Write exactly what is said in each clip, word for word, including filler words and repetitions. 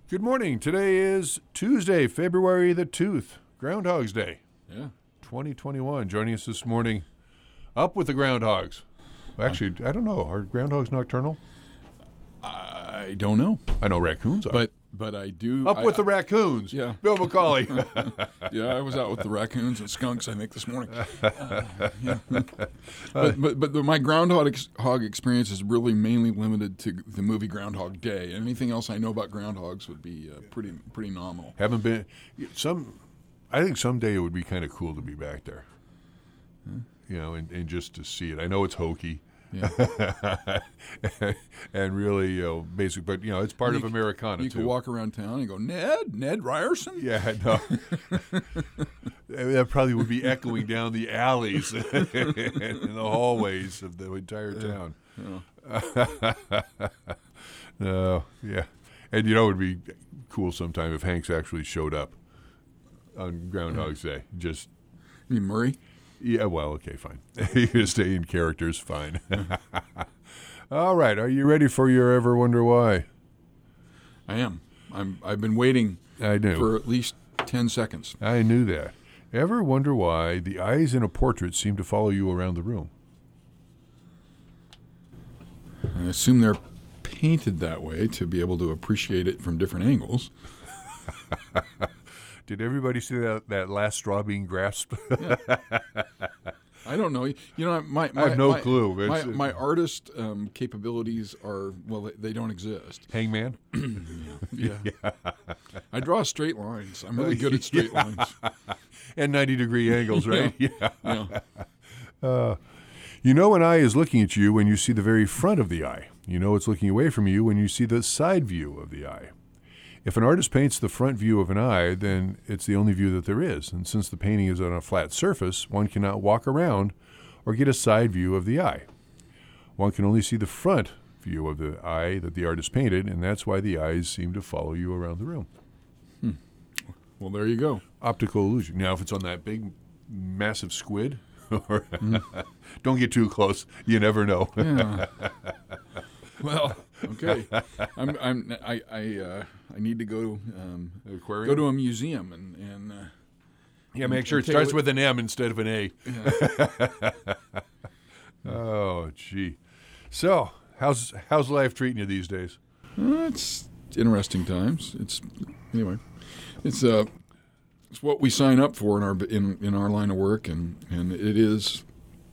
Good morning. Today is Tuesday, February the tooth, Groundhog's Day. Yeah. twenty twenty-one. Joining us this morning, up with the groundhogs. Actually, I don't know. Are groundhogs nocturnal? I don't know. I know raccoons are. But but I do. Up I, with the raccoons. Yeah. Bill McCauley. Yeah, I was out with the raccoons and skunks, I think, this morning. Uh, yeah. But but, but the, my groundhog ex- hog experience is really mainly limited to the movie Groundhog Day. Anything else I know about groundhogs would be uh, pretty pretty nominal. Haven't been some. I think someday it would be kind of cool to be back there. Huh? You know, and, and just to see it. I know it's hokey. Yeah. And really, you know, basic, but you know, it's part you of Americana you too. You could walk around town and go, Ned, Ned Ryerson. Yeah, no. That probably would be echoing down the alleys and the hallways of the entire town. Yeah. No, yeah, and you know, it would be cool sometime if Hanks actually showed up on Groundhog's Day. Just, you mean Murray? Yeah, well, okay, fine. You can stay in characters, fine. All right, are you ready for your Ever Wonder Why? I am. I'm. I've been waiting I knew. for at least ten seconds. I knew that. Ever wonder why the eyes in a portrait seem to follow you around the room? I assume they're painted that way to be able to appreciate it from different angles. Did everybody see that, that last straw being grasped? Yeah. I don't know. You know, my, my I have no my, clue. My, It's, my artist um, capabilities are, well, they, they don't exist. Hangman? Yeah. Yeah. I draw straight lines. I'm really good at straight Yeah. lines. And ninety degree angles, right? Yeah. Yeah. Yeah. Uh, you know an eye is looking at you when you see the very front of the eye. You know it's looking away from you when you see the side view of the eye. If an artist paints the front view of an eye, then it's the only view that there is. And since the painting is on a flat surface, one cannot walk around or get a side view of the eye. One can only see the front view of the eye that the artist painted, and that's why the eyes seem to follow you around the room. Hmm. Well, there you go. Optical illusion. Now, if it's on that big, massive squid, or mm. Don't get too close. You never know. Yeah. Well, okay. I'm. I'm. I. I. Uh, I need to go to um, aquarium. Go to a museum and and. Uh, yeah, make sure it starts with an M instead of an A. Yeah. Oh, gee. So, how's how's life treating you these days? Uh, it's interesting times. It's anyway. It's uh, it's what we sign up for in our in in our line of work, and and it is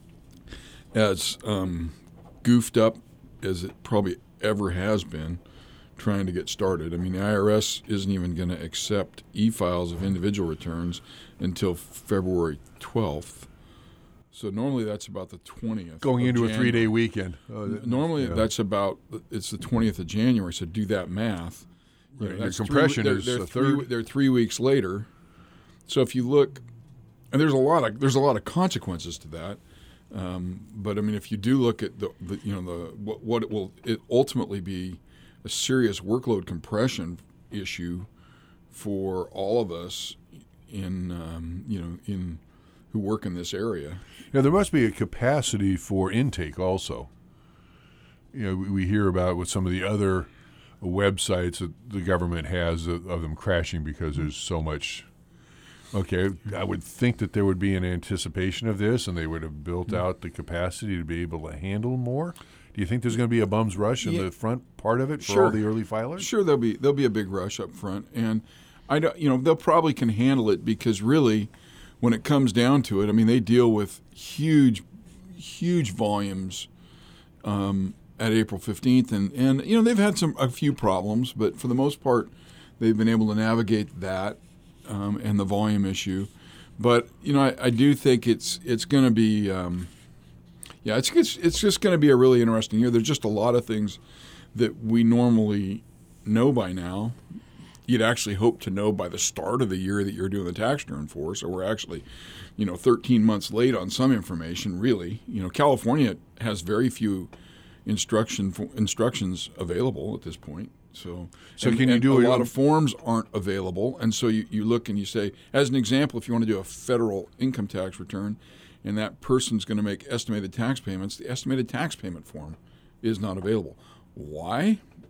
as um, goofed up as it probably ever has been trying to get started. I mean, the I R S isn't even going to accept e-files of individual returns until February twelfth. So normally that's about the twentieth. Going into January. a three-day weekend. Oh, normally yeah. that's about, it's the twentieth of January, so do that math. You know, Your that's compression three, is they're, they're a three, third. They're three weeks later. So if you look, and there's a lot of there's a lot of consequences to that. Um, but I mean, if you do look at the, the you know the what, what it will it ultimately be a serious workload compression issue for all of us in um, you know in who work in this area. Yeah, there must be a capacity for intake also. You know, we, we hear about with some of the other websites that the government has of, of them crashing because there's so much. Okay, I would think that there would be an anticipation of this, and they would have built out the capacity to be able to handle more. Do you think there's going to be a bum's rush in yeah. the front part of it for sure. all the early filers? Sure, there'll be there'll be a big rush up front, and I don't, you know, they'll probably can handle it because really, when it comes down to it, I mean, they deal with huge, huge volumes um, at April fifteenth, and and you know they've had some a few problems, but for the most part, they've been able to navigate that. Um, and the volume issue, but you know I, I do think it's it's going to be um, yeah it's it's, it's just going to be a really interesting year. There's just a lot of things that we normally know by now. You'd actually hope to know by the start of the year that you're doing the tax return for. So we're actually, you know, thirteen months late on some information. Really, you know, California has very few instruction instructions available at this point. So, so and, can you do a it lot on... of forms aren't available, and so you, you look and you say, as an example, if you want to do a federal income tax return, and that person's going to make estimated tax payments, the estimated tax payment form is not available. Why?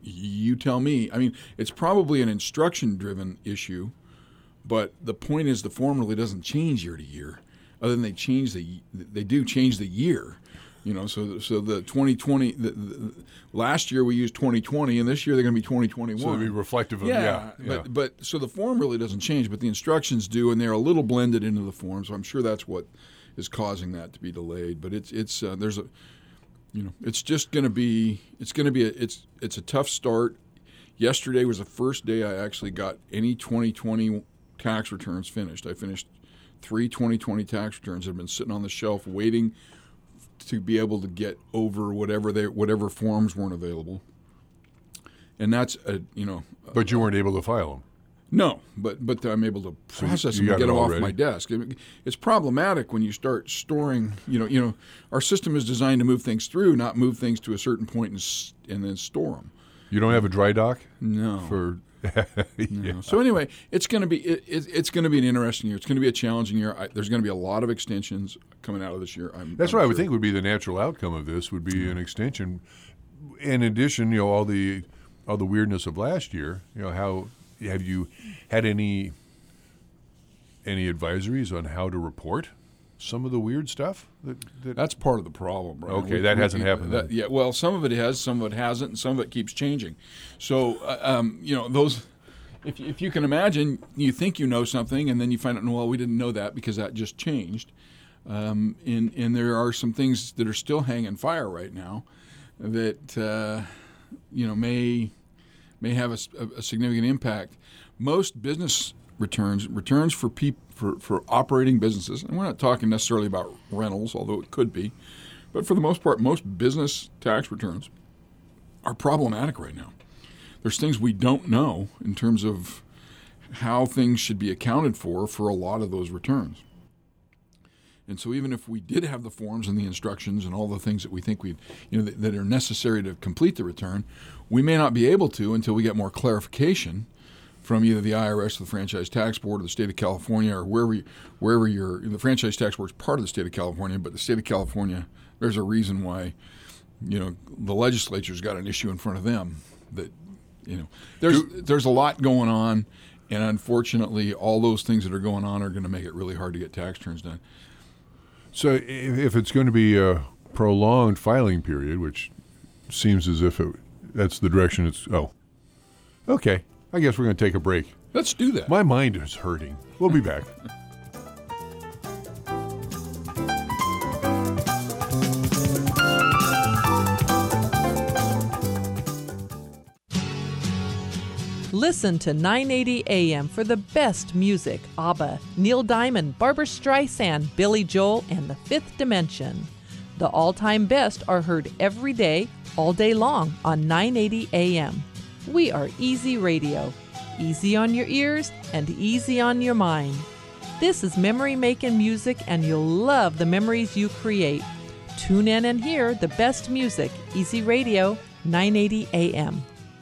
you tell me. I mean, it's probably an instruction-driven issue, but the point is the form really doesn't change year to year, other than they change the they do change the year. You know, so so the twenty twenty the, the, last year we used twenty twenty, and this year they're going to be twenty twenty-one. So they'll be reflective of yeah, yeah, but yeah. but so the form really doesn't change, but the instructions do, and they're a little blended into the form. So I'm sure that's what is causing that to be delayed. But it's it's uh, there's a you know it's just going to be it's going to be a, it's it's a tough start. Yesterday was the first day I actually got any twenty twenty tax returns finished. I finished three twenty twenty tax returns that have been sitting on the shelf waiting to be able to get over whatever they whatever forms weren't available, and that's a you know. But you weren't able to file them. No, but but I'm able to process so you, you them and get it them off already. my desk. It's problematic when you start storing. You know, you know, our system is designed to move things through, not move things to a certain point and, and then store them. You don't have a dry dock? No. For yeah. No. So anyway, it's going to be it, it, it's going to be an interesting year. It's going to be a challenging year. I, there's going to be a lot of extensions coming out of this year. I'm, That's I'm what sure. I would think would be the natural outcome of this would be an extension. In addition, you know, all the all the weirdness of last year. You know, how have you had any any advisories on how to report some of the weird stuff? That, that That's part of the problem, right? Okay, that hasn't happened That, then. yeah, well, some of it has, some of it hasn't, and some of it keeps changing. So, uh, um, you know, those. If if you can imagine, you think you know something, and then you find out, well, we didn't know that because that just changed. Um, and and there are some things that are still hanging fire right now, that uh, you know may may have a, a significant impact. Most business returns returns for peop, for for operating businesses, and we're not talking necessarily about rentals, although it could be, but for the most part, most business tax returns are problematic right now. There's things we don't know in terms of how things should be accounted for for a lot of those returns. And so even if we did have the forms and the instructions and all the things that we think we, you know, that, that are necessary to complete the return, we may not be able to until we get more clarification from either the I R S or the Franchise Tax Board or the State of California or wherever you, wherever you're. The Franchise Tax Board is part of the State of California, but the State of California, there's a reason why, you know, the legislature's got an issue in front of them that, you know, there's there's a lot going on, and unfortunately, all those things that are going on are going to make it really hard to get tax returns done. So if, if it's going to be a prolonged filing period, which seems as if it, that's the direction it's, oh, okay. I guess we're going to take a break. Let's do that. My mind is hurting. We'll be back. Listen to nine eighty A M for the best music. ABBA, Neil Diamond, Barbra Streisand, Billy Joel, and The Fifth Dimension. The all-time best are heard every day, all day long on nine eighty A M. We are Easy Radio. Easy on your ears and easy on your mind. This is memory-making music, and you'll love the memories you create. Tune in and hear the best music. Easy Radio, nine eighty A M.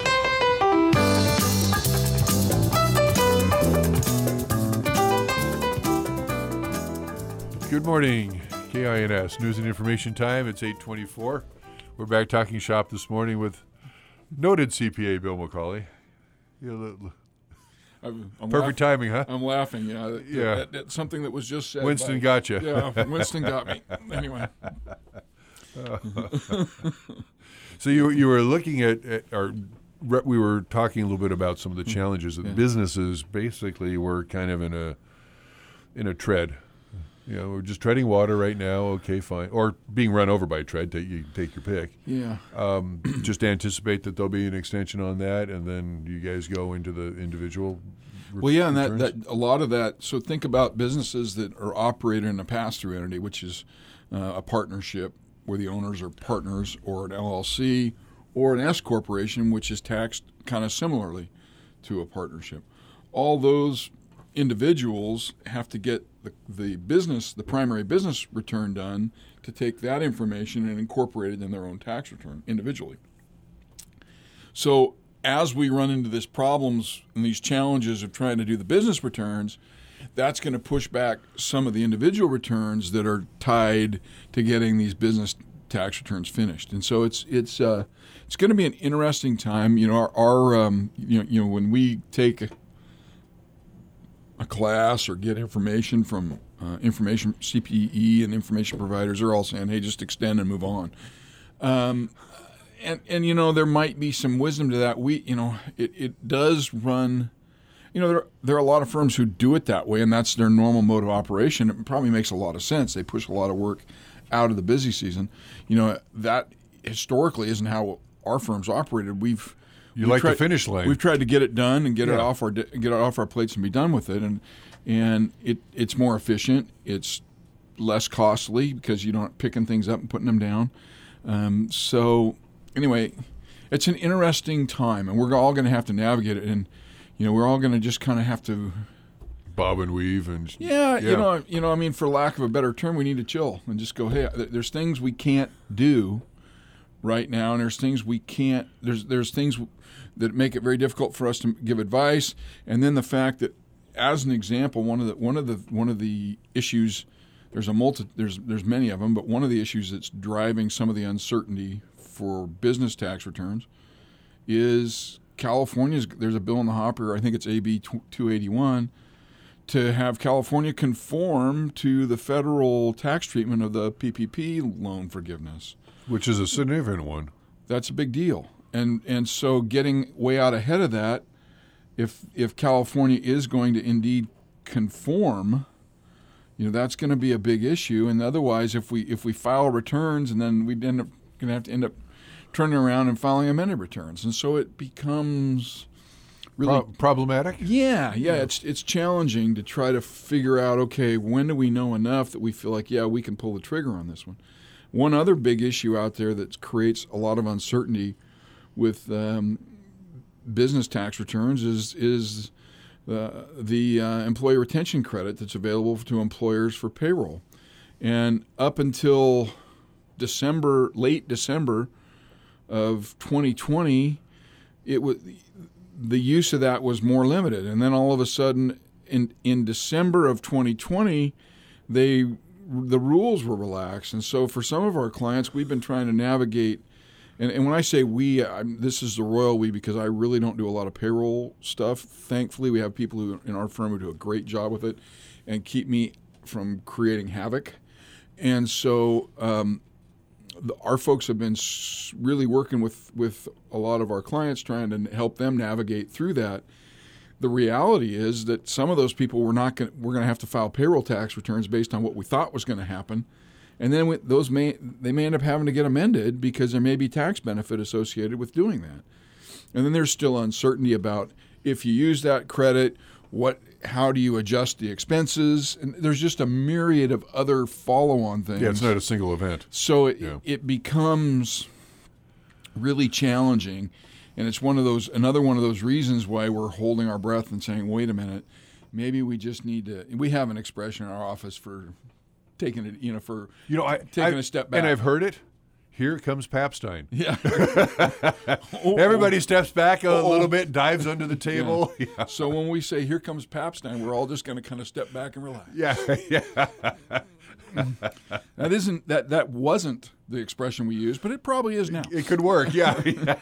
Good morning, K I N S News and Information Time. It's eight twenty-four. We're back talking shop this morning with noted C P A Bill McCauley. Yeah, l- l- I'm, I'm perfect laugh- timing, huh? I'm laughing. Yeah, that, Yeah. That, that's something that was just said. Winston by, got you. Yeah, Winston got me. Anyway, So you you were looking at, at our we were talking a little bit about some of the challenges that Yeah. businesses basically were kind of in a in a tread. You know, we're just treading water right now. Okay, fine, or being run over by a tread. Take you take your pick. yeah. Um, just anticipate that there'll be an extension on that, and then you guys go into the individual. re- Well, yeah, and that, returns? that a lot of that. So think about businesses that are operated in a pass-through entity, which is uh, a partnership where the owners are partners, or an L L C, or an S corporation, which is taxed kind of similarly to a partnership. All those individuals have to get the, the business, the primary business return done to take that information and incorporate it in their own tax return individually. So as we run into these problems and these challenges of trying to do the business returns, that's going to push back some of the individual returns that are tied to getting these business tax returns finished. And so it's it's uh, it's going to be an interesting time. You know, our, our um, you know, you know when we take a, a class or get information from uh, information C P E and information providers, they're all saying, "Hey, just extend and move on." Um, and and you know there might be some wisdom to that. We you know it, it does run. You know, there, there are a lot of firms who do it that way, and that's their normal mode of operation. It probably makes a lot of sense. They push a lot of work out of the busy season. You know, that historically isn't how our firms operated. We've You we've like tried, the finish line. We've tried to get it done and get Yeah. it off our get it off our plates and be done with it, and and it it's more efficient. It's less costly because you don't picking things up and putting them down. Um, so anyway, it's an interesting time, and we're all going to have to navigate it. And you know, we're all going to just kind of have to, Bob and weave and yeah, Yeah. you know, you know. I mean, for lack of a better term, we need to chill and just go. Hey, th- there's things we can't do right now, and there's things we can't. There's there's things that make it very difficult for us to give advice. And then the fact that, as an example, one of the one of the one of the issues, there's a multi, there's there's many of them, but one of the issues that's driving some of the uncertainty for business tax returns is California's. There's a bill in the hopper. I think it's A B two eighty-one. To have California conform to the federal tax treatment of the P P P loan forgiveness. which is a significant one. That's a big deal. And and so getting way out ahead of that, if if California is going to indeed conform, you know, that's going to be a big issue. And otherwise, if we if we file returns and then we'd end up going to have to end up turning around and filing amended returns. And so it becomes really Pro- problematic? Yeah, yeah, it's it's challenging to try to figure out, okay, when do we know enough that we feel like, yeah, we can pull the trigger on this one. One other big issue out there that creates a lot of uncertainty with um, business tax returns is is uh, the uh, employee retention credit that's available to employers for payroll. And up until December, late December of twenty twenty, it was the use of that was more limited, and then all of a sudden, in in December of twenty twenty, they the rules were relaxed, and so for some of our clients, we've been trying to navigate. And, and when I say we, I'm, this is the royal we because I really don't do a lot of payroll stuff. Thankfully, we have people who in our firm who do a great job with it, and keep me from creating havoc. And so. Um, Our folks have been really working with, with a lot of our clients, trying to help them navigate through that. The reality is that some of those people were not going. We're going to have to file payroll tax returns based on what we thought was going to happen, and then we, those may they may end up having to get amended because there may be tax benefit associated with doing that. And then there's still uncertainty about if you use that credit, what, how do you adjust the expenses? And there's just a myriad of other follow-on things. Yeah, it's not a single event. So it, Yeah. it becomes really challenging, and it's one of those another one of those reasons why we're holding our breath and saying, "Wait a minute, maybe we just need to." We have an expression in our office for taking it, you know, for You know, I, taking I- a step back. And I've heard it. Here comes Papstein. Yeah. Everybody steps back a Oh. little bit, dives under the table. Yeah, So when we say, "Here comes Papstein," we're all just going to kind of step back and relax. yeah, yeah. That isn't that that wasn't the expression we used, but it probably is now. It could work, yeah.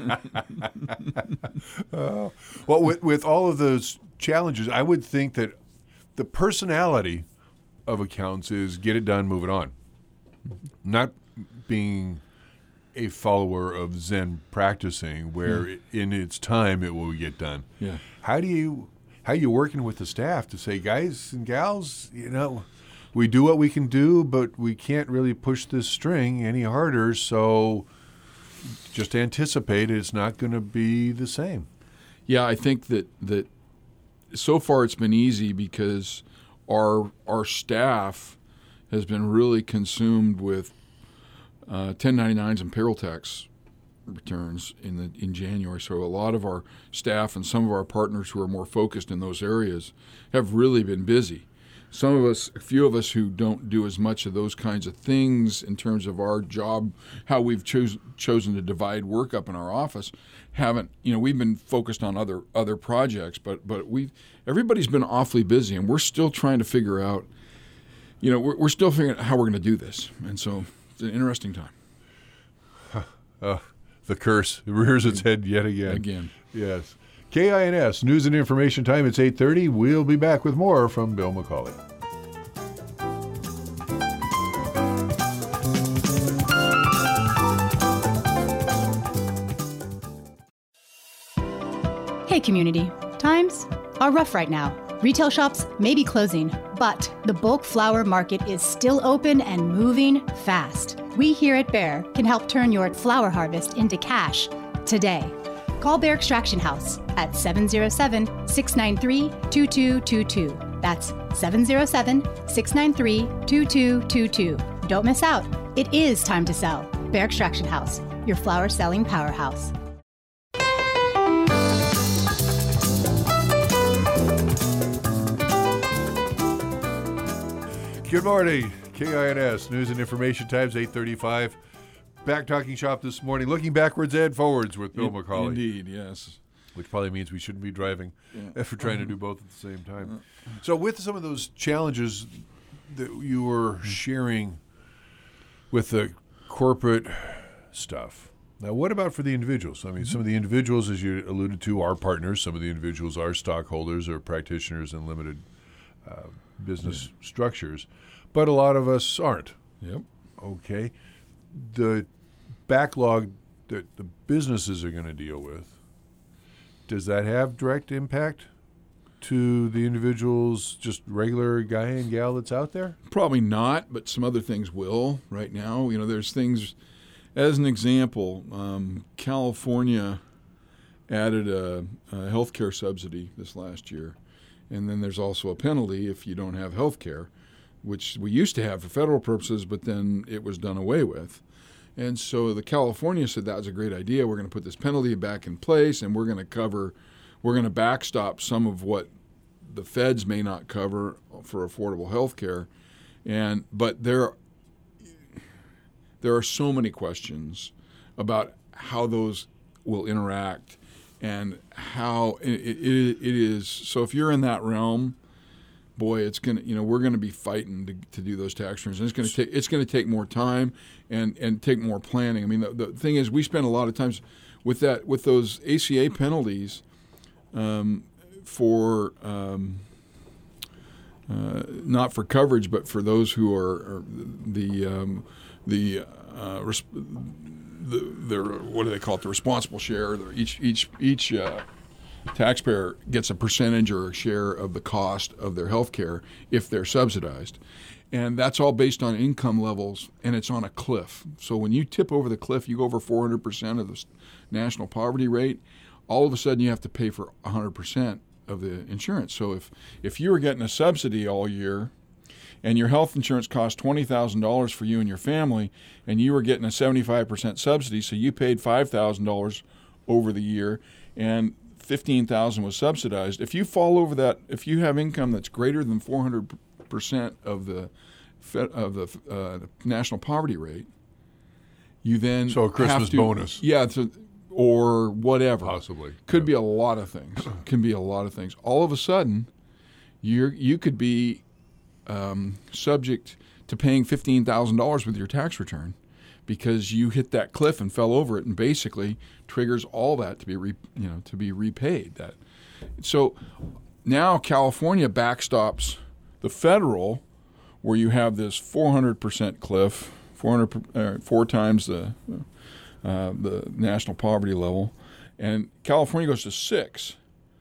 Uh, well, with, with all of those challenges, I would think that the personality of accounts is get it done, move it on. Not being a follower of Zen practicing where it, in its time it will get done. Yeah. How do you how are you working with the staff to say, guys and gals, you know, we do what we can do, but we can't really push this string any harder, so just anticipate it's not going to be the same. Yeah, I think that that so far it's been easy because our our staff has been really consumed with uh, ten ninety-nines and payroll tax returns in the in January. So a lot of our staff and some of our partners who are more focused in those areas have really been busy. Some of us, a few of us who don't do as much of those kinds of things in terms of our job, how we've choos- chosen to divide work up in our office, haven't, you know, we've been focused on other other projects, but but we everybody's been awfully busy, and we're still trying to figure out, you know, we're, we're still figuring out how we're going to do this, and so it's an interesting time. Uh, the curse rears its head yet again. Again. Yes. K I N S, News and Information Time. It's eight thirty. We'll be back with more from Bill McCauley. Hey community, times are rough right now. Retail shops may be closing, but the bulk flower market is still open and moving fast. We here at Bear can help turn your flower harvest into cash today. Call Bear Extraction House at seven oh seven, six nine three, two two two two. That's seven oh seven, six nine three, two two two two. Don't miss out. It is time to sell. Bear Extraction House, your flower selling powerhouse. Good morning. K I N S, News and Information Times, eight thirty-five. Back talking shop this morning, looking backwards and forwards with Bill In- McCauley. Indeed, yes. Which probably means we shouldn't be driving Yeah. if we're trying to do both at the same time. So with some of those challenges that you were sharing with the corporate stuff, now what about for the individuals? I mean, some of the individuals, as you alluded to, are partners. Some of the individuals are stockholders or practitioners in limited uh, business yeah. structures. But a lot of us aren't. Yep. Okay. The backlog that the businesses are going to deal with, does that have direct impact to the individual's just regular guy and gal that's out there? Probably not, but some other things will right now. You know, there's things, as an example, um, California added a, a health care subsidy this last year. And then there's also a penalty if you don't have health care, which we used to have for federal purposes, but then it was done away with. And so the California said that was a great idea. We're going to put this penalty back in place, and we're going to cover, we're going to backstop some of what the feds may not cover for affordable health care. And but there, there are so many questions about how those will interact and how it, it, it is. So if you're in that realm, boy, it's gonna, you know, we're gonna be fighting to, to do those tax returns, and it's gonna take, it's gonna take more time and, and take more planning. I mean, the, the thing is, we spend a lot of times with that, with those A C A penalties um, for um, uh, not for coverage, but for those who are, are the um, the uh, res- the the what do they call it? The responsible share. Each each each. Uh, taxpayer gets a percentage or a share of the cost of their health care if they're subsidized. And that's all based on income levels, and it's on a cliff. So when you tip over the cliff, you go over four hundred percent of the national poverty rate, all of a sudden you have to pay for one hundred percent of the insurance. So if, if you were getting a subsidy all year and your health insurance cost twenty thousand dollars for you and your family, and you were getting a seventy-five percent subsidy, so you paid five thousand dollars over the year, and fifteen thousand was subsidized. If you fall over that, if you have income that's greater than four hundred percent of the of the uh, national poverty rate, you then so a Christmas have to, bonus, yeah, it's a, or whatever, possibly could yeah. be a lot of things. Can be a lot of things. All of a sudden, you you could be um, subject to paying fifteen thousand dollars with your tax return, because you hit that cliff and fell over it, and basically triggers all that to be re, you know to be repaid. That so now California backstops the federal, where you have this four hundred percent cliff, four hundred uh, four times the uh, the national poverty level, and California goes to six.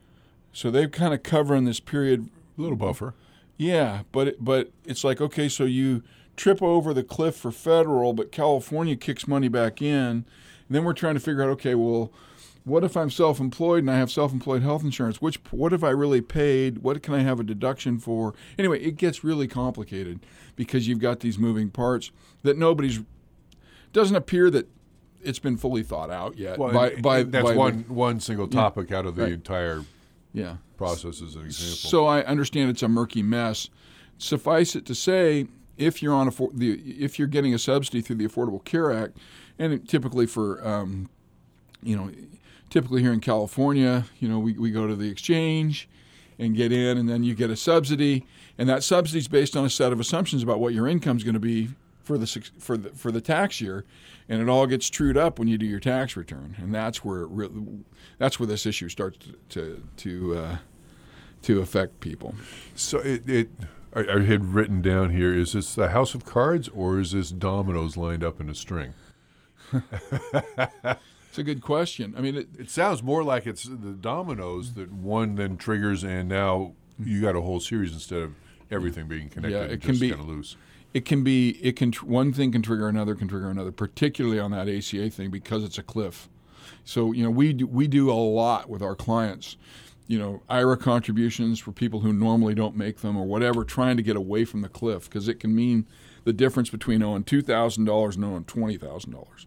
So they're kind of covering this period. A little buffer. Yeah, but it, but it's like, okay, so you trip over the cliff for federal, but California kicks money back in. And then we're trying to figure out, okay, well, what if I'm self-employed and I have self-employed health insurance? Which what have I really paid? What can I have a deduction for? Anyway, it gets really complicated because you've got these moving parts that nobody's doesn't appear that it's been fully thought out yet. Well, by, by, that's by one the, one single topic yeah, out of the right. entire yeah. process as an example. So I understand it's a murky mess. Suffice it to say, if you're on a the if you're getting a subsidy through the Affordable Care Act, and it, typically for um, you know, typically here in California, you know, we, we go to the exchange and get in, and then you get a subsidy, and that subsidy is based on a set of assumptions about what your income is going to be for the six- for the for the tax year, and it all gets trued up when you do your tax return, and that's where it really, that's where this issue starts to to to, uh, to affect people. So it, it I, I had written down here: is this a house of cards or is this dominoes lined up in a string? It's a good question. I mean, it, It sounds more like it's the dominoes that one then triggers, and now you got a whole series instead of everything being connected. Yeah, it and can just be- kind of loose. It can be, it can, one thing can trigger another, can trigger another, particularly on that A C A thing because it's a cliff. So, you know, we do, we do a lot with our clients, you know, I R A contributions for people who normally don't make them or whatever, trying to get away from the cliff because it can mean the difference between owing two thousand dollars and owing twenty thousand dollars.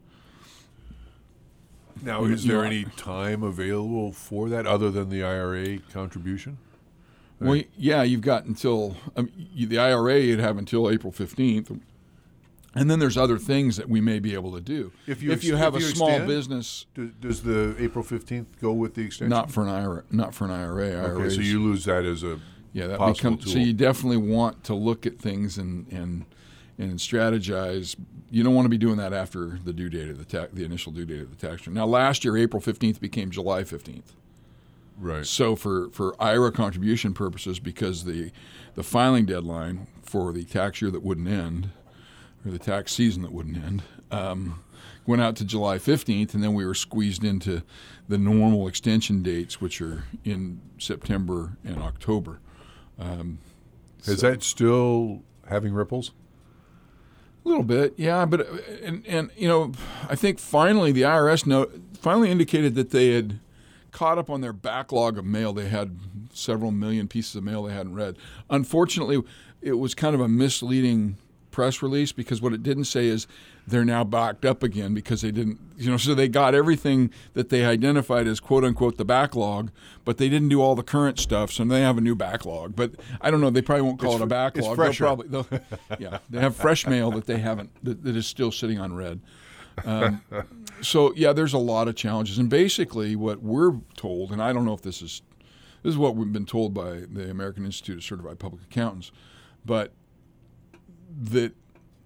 Now, You- is you there know, any time available for that other than the I R A contribution? Well, yeah, you've got until um, you, the I R A you'd have until April fifteenth, and then there's other things that we may be able to do. If you if ex- you have if a you small extend, business, Do, does the April fifteenth go with the extension? not for an I R A, not for an I R A. I R Okay, As, so you lose that as a yeah, that possible becomes tool. so you definitely want to look at things and and and strategize. You don't want to be doing that after the due date of the tax, the initial due date of the tax return. Now, last year, April fifteenth became July fifteenth. Right. So for, for I R A contribution purposes, because the the filing deadline for the tax year that wouldn't end, or the tax season that wouldn't end, um, went out to July fifteenth, and then we were squeezed into the normal extension dates, which are in September and October. Um, Is so- that still having ripples? A little bit, yeah, but uh, and and you know, I think finally the I R S note finally indicated that they had caught up on their backlog of mail. They had several million pieces of mail they hadn't read. Unfortunately, it was kind of a misleading press release because what it didn't say is they're now backed up again because they didn't, you know, so they got everything that they identified as quote unquote the backlog, but they didn't do all the current stuff, so they have a new backlog. But I don't know, they probably won't call It's it a fr- backlog. it's They'll fresher. probably, they'll, yeah, they have fresh mail that they haven't, that, that is still sitting unread. Um, so yeah, there's a lot of challenges, and basically what we're told, and I don't know if this is, this is what we've been told by the American Institute of Certified Public Accountants, but that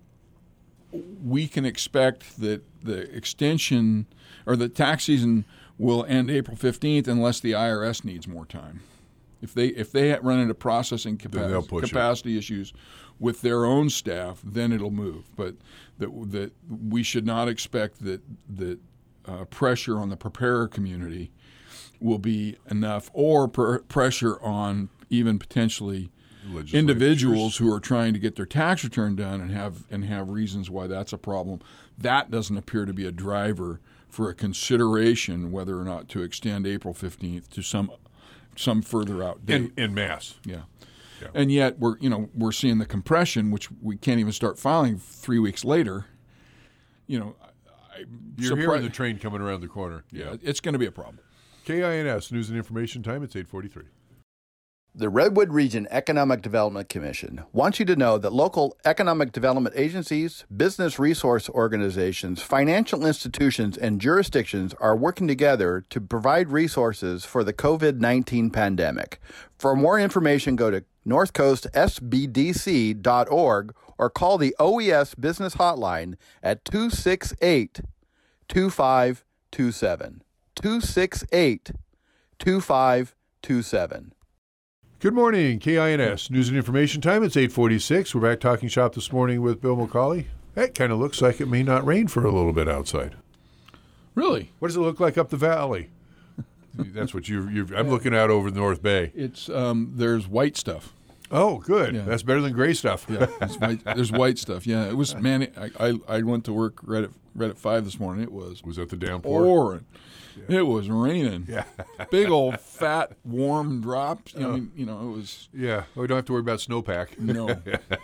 we can expect that the extension or the tax season will end April fifteenth unless the I R S needs more time. If they if they run into processing Then they'll capa- push it. capacity issues with their own staff, then it'll move. But that that we should not expect that that uh, pressure on the preparer community will be enough, or pr- pressure on even potentially Legislatures. individuals who are trying to get their tax return done and have and have reasons why that's a problem. That doesn't appear to be a driver for a consideration whether or not to extend April fifteenth to some some further out date. in, in mass. Yeah. Yeah. And yet we're you know we're seeing the compression, which we can't even start filing three weeks later. You know, I, You're surpri- hearing the train coming around the corner. yeah, it's going to be a problem. K I N S News and Information Time. It's eight forty-three. The Redwood Region Economic Development Commission wants you to know that local economic development agencies, business resource organizations, financial institutions, and jurisdictions are working together to provide resources for the covid nineteen pandemic. For more information, go to north coast s b d c dot org or call the O E S Business Hotline at two six eight, two five two seven. two six eight, two five two seven. Good morning, K I N S News and Information Time. It's eight forty-six. We're back talking shop this morning with Bill McCauley. It kind of looks like it may not rain for a little bit outside. Really, What does it look like up the valley? That's what you're, you're. I'm looking out over the North Bay. it's um, there's white stuff. Oh, good. Yeah. That's better than gray stuff. Yeah, there's white, there's white stuff. Yeah, it was man. It, I, I I went to work right at right at five this morning. It was Was that the downpour? pouring. It was raining. Yeah. Big old fat warm drops. I mean, you know, it was Yeah. Well, we don't have to worry about snowpack. no.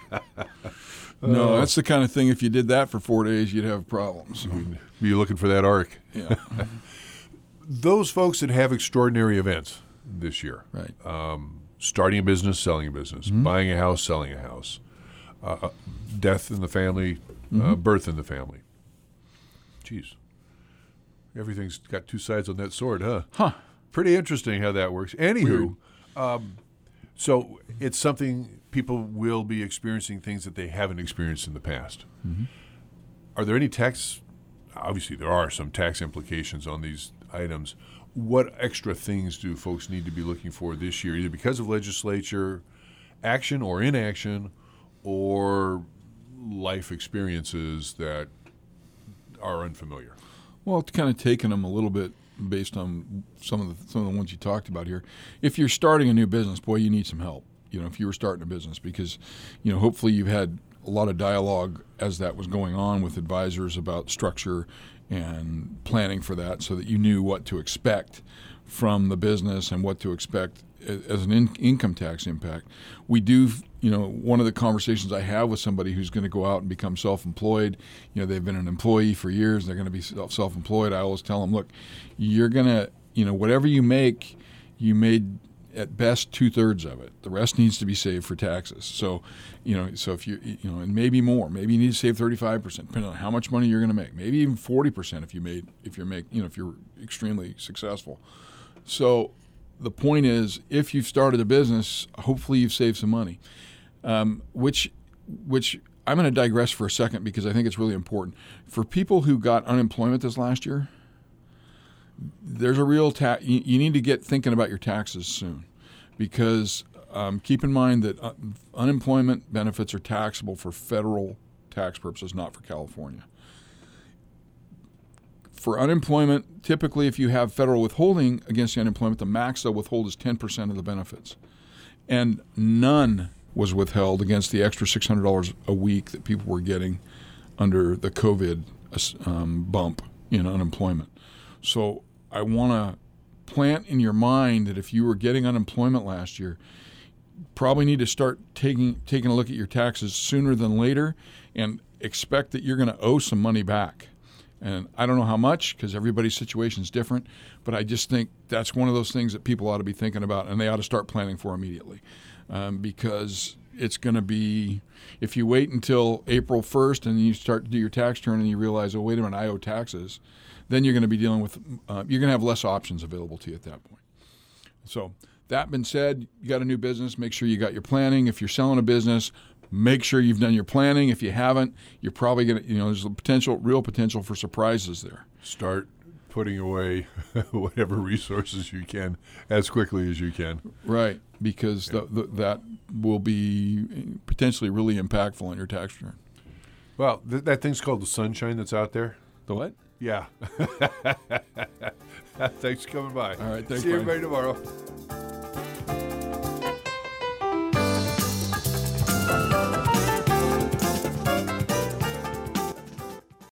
No, that's the kind of thing. If you did that for four days, you'd have problems. You're looking for that arc. Yeah, Those folks that have extraordinary events this year, right. starting a business, selling a business, buying a house, selling a house, uh, death in the family, uh, birth in the family. Jeez. Everything's got two sides on that sword, huh? Huh. Pretty interesting how that works. Anywho, um, So it's something people will be experiencing things that they haven't experienced in the past. Mm-hmm. Are there any tax? Obviously, there are some tax implications on these items. What extra things do folks need to be looking for this year, either because of legislature action or inaction, or life experiences that are unfamiliar? Well, it's kind of taken them a little bit based on some of the some of the ones you talked about here. If you're starting a new business, boy, you need some help. You know, if you were starting a business, because, you know, hopefully you've had a lot of dialogue as that was going on with advisors about structure and planning for that, so that you knew what to expect from the business and what to expect as an in- income tax impact. We do, you know, one of the conversations I have with somebody who's going to go out and become self-employed, you know, they've been an employee for years, they're going to be self-employed. I always tell them, look, you're going to, you know, whatever you make, you made at best two-thirds of it. The rest needs to be saved for taxes. So, you know, so if you, you know, and maybe more, maybe you need to save thirty-five percent, depending on how much money you're going to make. Maybe even forty percent if you made, if you're make, you know, if you're extremely successful. So the point is, if you've started a business, hopefully you've saved some money, um, which, which I'm going to digress for a second because I think it's really important. For people who got unemployment this last year, there's a real tax. You, you need to get thinking about your taxes soon, because um, keep in mind that uh, unemployment benefits are taxable for federal tax purposes, not for California. For unemployment, typically if you have federal withholding against the unemployment, the max they'll withhold is ten percent of the benefits. And none was withheld against the extra six hundred dollars a week that people were getting under the COVID um, bump in unemployment. So I want to plant in your mind that if you were getting unemployment last year, probably need to start taking taking a look at your taxes sooner than later, and expect that you're going to owe some money back. And I don't know how much, because everybody's situation is different, but I just think that's one of those things that people ought to be thinking about, and they ought to start planning for immediately. Um, because it's going to be, if you wait until April first and you start to do your tax return and you realize, oh, wait a minute, I owe taxes, then you're going to be dealing with, uh, you're going to have less options available to you at that point. So that being said, you got a new business, make sure you got your planning. If you're selling a business, make sure you've done your planning. If you haven't, you're probably going to, you know, there's a potential, real potential for surprises there. Start putting away whatever resources you can as quickly as you can. Right, because yeah. the, the, that will be potentially really impactful on your tax return. Well, th- that thing's called the sunshine that's out there. The what? Yeah. Thanks for coming by. All right, thanks. See everybody tomorrow.